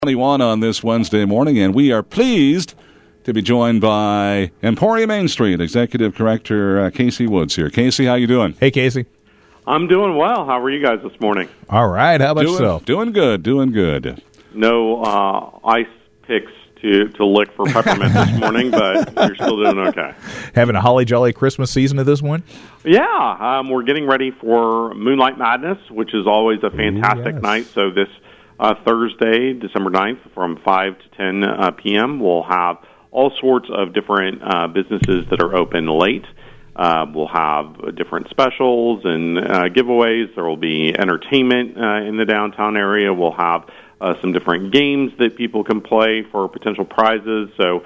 21 on this Wednesday morning, and we are pleased to be joined by Emporia Main Street Executive Director Casey Woods here. Casey, how you doing? Hey, Casey. I'm doing well. How are you guys this morning? All right. How about yourself? Doing good. No ice picks to lick for peppermint this morning, but you're still doing okay. Having a holly jolly Christmas season at this one? Yeah. We're getting ready for Moonlight Madness, which is always a fantastic night. So this Thursday, December 9th, from 5 to 10 p.m., we'll have all sorts of different businesses that are open late. We'll have different specials and giveaways. There will be entertainment in the downtown area. We'll have some different games that people can play for potential prizes. So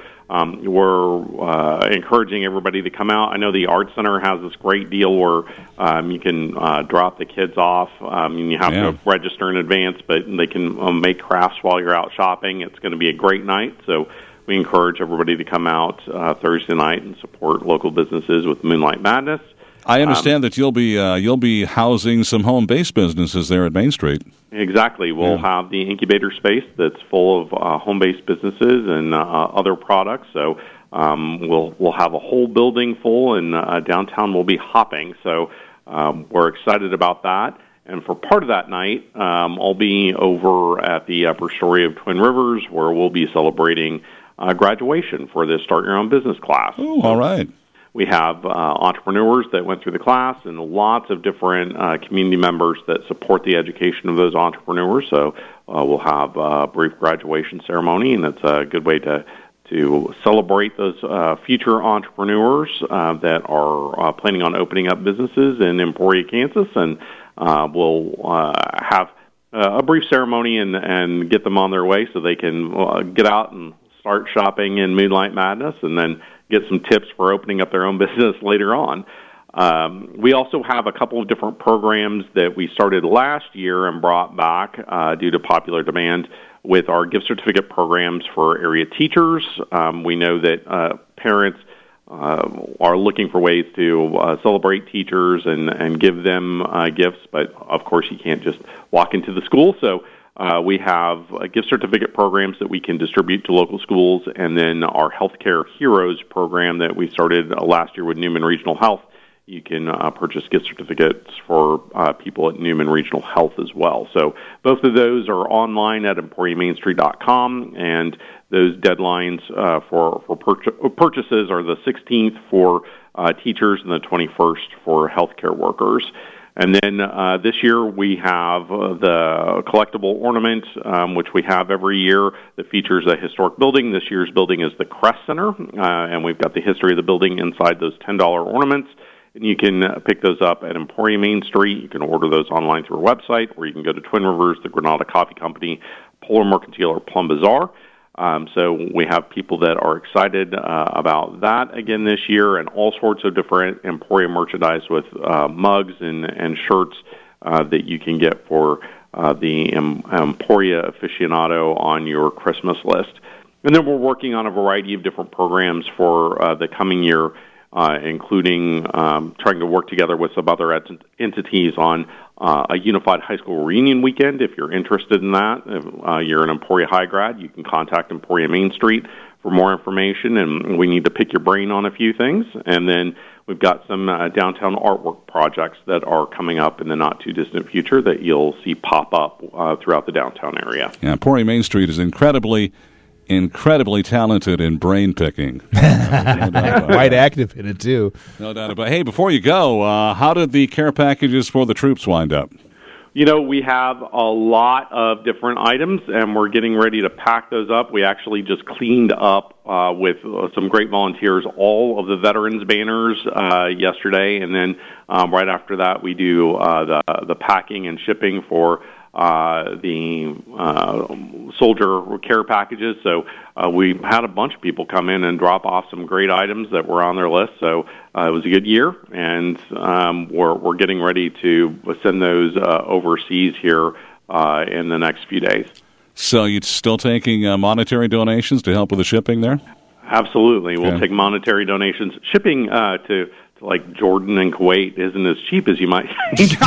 we're encouraging everybody to come out. I know the Art Center has this great deal where you can drop the kids off. You have to register in advance, but they can make crafts while you're out shopping. It's going to be a great night. So we encourage everybody to come out Thursday night and support local businesses with Moonlight Madness. I understand that you'll be housing some home-based businesses there at Main Street. Exactly. We'll have the incubator space that's full of home-based businesses and other products. So we'll have a whole building full, and downtown will be hopping. So we're excited about that. And for part of that night, I'll be over at the upper story of Twin Rivers, where we'll be celebrating graduation for the Start Your Own Business class. Oh, all right. We have entrepreneurs that went through the class and lots of different community members that support the education of those entrepreneurs. So we'll have a brief graduation ceremony, and it's a good way to celebrate those future entrepreneurs that are planning on opening up businesses in Emporia, Kansas. And we'll have a brief ceremony and get them on their way so they can get out and start shopping in Moonlight Madness, and then get some tips for opening up their own business later on. We also have a couple of different programs that we started last year and brought back due to popular demand with our gift certificate programs for area teachers. We know that parents are looking for ways to celebrate teachers and give them gifts, but of course you can't just walk into the school. So we have gift certificate programs that we can distribute to local schools, and then our Healthcare Heroes program that we started last year with Newman Regional Health. You can purchase gift certificates for people at Newman Regional Health as well. So both of those are online at EmporiaMainStreet.com, and those deadlines for purchases are the 16th for teachers and the 21st for healthcare workers. And then this year we have the collectible ornament, which we have every year, that features a historic building. This year's building is the Crest Center, and we've got the history of the building inside those $10 ornaments. And you can pick those up at Emporia Main Street. You can order those online through our website, or you can go to Twin Rivers, the Granada Coffee Company, Polar Mercantile, or Plum Bazaar. So we have people that are excited about that again this year, and all sorts of different Emporia merchandise with mugs and shirts that you can get for the Emporia aficionado on your Christmas list. And then we're working on a variety of different programs for the coming year, including trying to work together with some other entities on a unified high school reunion weekend. If you're interested in that, if you're an Emporia High grad, you can contact Emporia Main Street for more information, and we need to pick your brain on a few things. And then we've got some downtown artwork projects that are coming up in the not-too-distant future that you'll see pop up throughout the downtown area. Yeah, Emporia Main Street is incredibly talented in brain picking. Quite active in it, too. No doubt about it. Hey, before you go, how did the care packages for the troops wind up? You know, we have a lot of different items, and we're getting ready to pack those up. We actually just cleaned up with some great volunteers all of the veterans banners yesterday, and then right after that we do the packing and shipping for the soldier care packages. So we had a bunch of people come in and drop off some great items that were on their list. So it was a good year, and we're getting ready to send those overseas here in the next few days. So you're still taking monetary donations to help with the shipping there? Absolutely. We'll take monetary donations. Shipping to like Jordan and Kuwait isn't as cheap as you might think.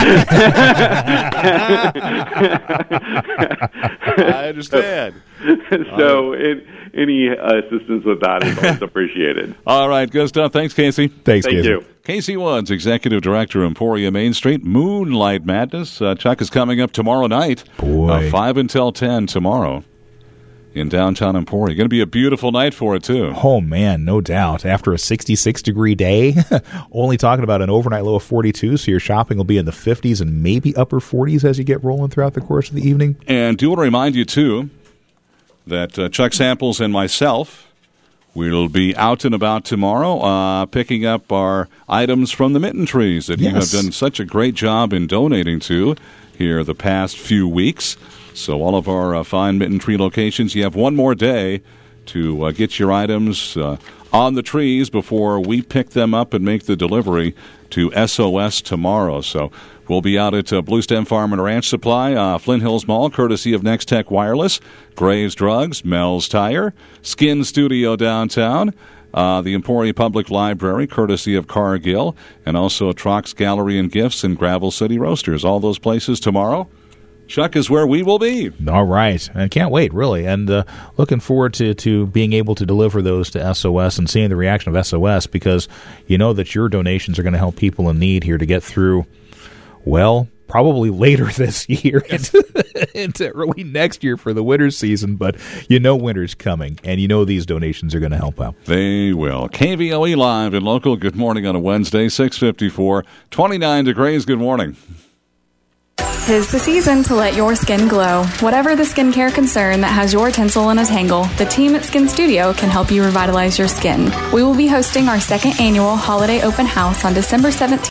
I understand. So any assistance with that is always appreciated. All right, good stuff. Thanks, Casey. Thank you. Casey Woods, Executive Director, Emporia Main Street, Moonlight Madness. Chuck is coming up tomorrow night. 5 until 10 tomorrow in downtown Emporia. Going to be a beautiful night for it, too. Oh, man, no doubt. After a 66-degree day, only talking about an overnight low of 42, so your shopping will be in the 50s and maybe upper 40s as you get rolling throughout the course of the evening. And do want to remind you, too, that Chuck Samples and myself will be out and about tomorrow picking up our items from the mitten trees that you have done such a great job in donating to here the past few weeks. So all of our fine mitten tree locations, you have one more day to get your items on the trees before we pick them up and make the delivery to SOS tomorrow. So we'll be out at Blue Stem Farm and Ranch Supply, Flint Hills Mall, courtesy of Next Tech Wireless, Graves Drugs, Mel's Tire, Skin Studio downtown, the Emporia Public Library, courtesy of Cargill, and also Trox Gallery and Gifts and Gravel City Roasters. All those places tomorrow. Chuck is where we will be. All right. I can't wait, really. And looking forward to being able to deliver those to SOS and seeing the reaction of SOS, because you know that your donations are going to help people in need here to get through, well, probably later this year into early next year for the winter season. But you know winter's coming, and you know these donations are going to help out. They will. KVOE Live and Local. Good morning on a Wednesday, 6:54, 29 degrees. Good morning. 'Tis the season to let your skin glow. Whatever the skincare concern that has your tinsel in a tangle, the team at Skin Studio can help you revitalize your skin. We will be hosting our second annual Holiday Open House on December 17th.